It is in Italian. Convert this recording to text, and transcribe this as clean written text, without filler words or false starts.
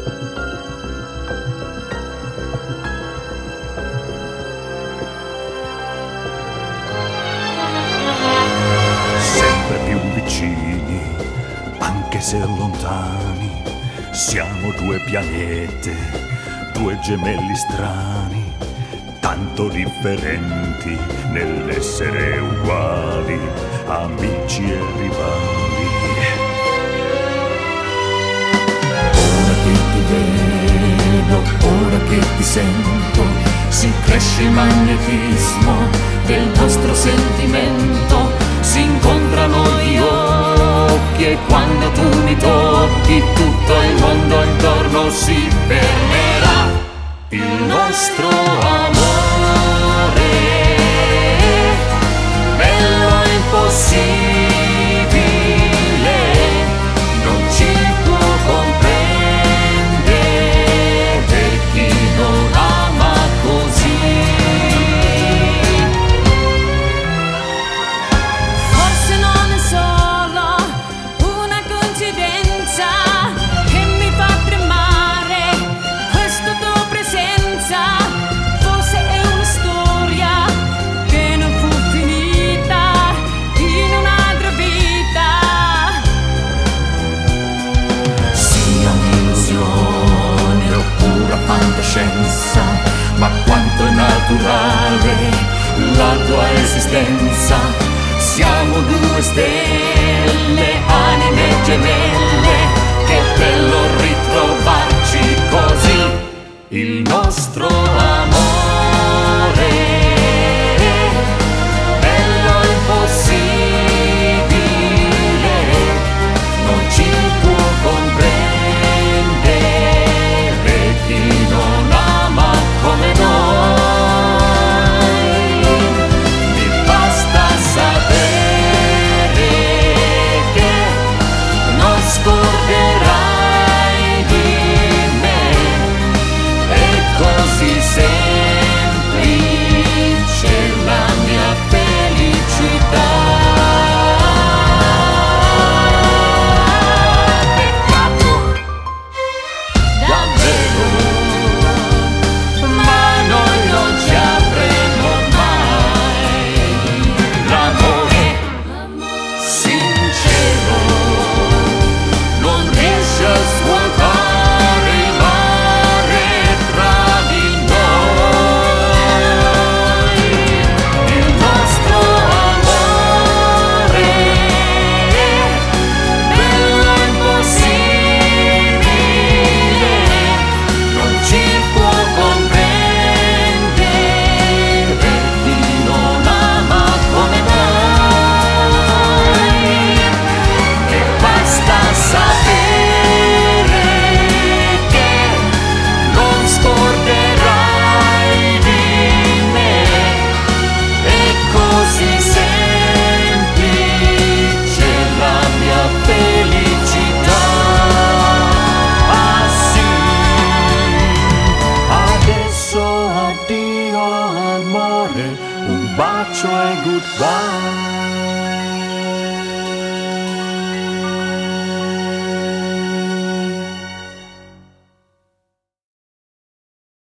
Sempre più vicini, anche se lontani, siamo due pianete, due gemelli strani, tanto differenti nell'essere uguali, amici e rivali. Ora che ti vedo, ora che ti sento, si cresce il magnetismo del nostro sentimento. Si incontrano gli occhi e quando tu mi tocchi tutto il mondo intorno si fermerà. Il nostro amore, bello e impossibile, non ci può comprendere chi non ama così. Ma quanto è naturale la tua esistenza, siamo due stelle, anime gemelle.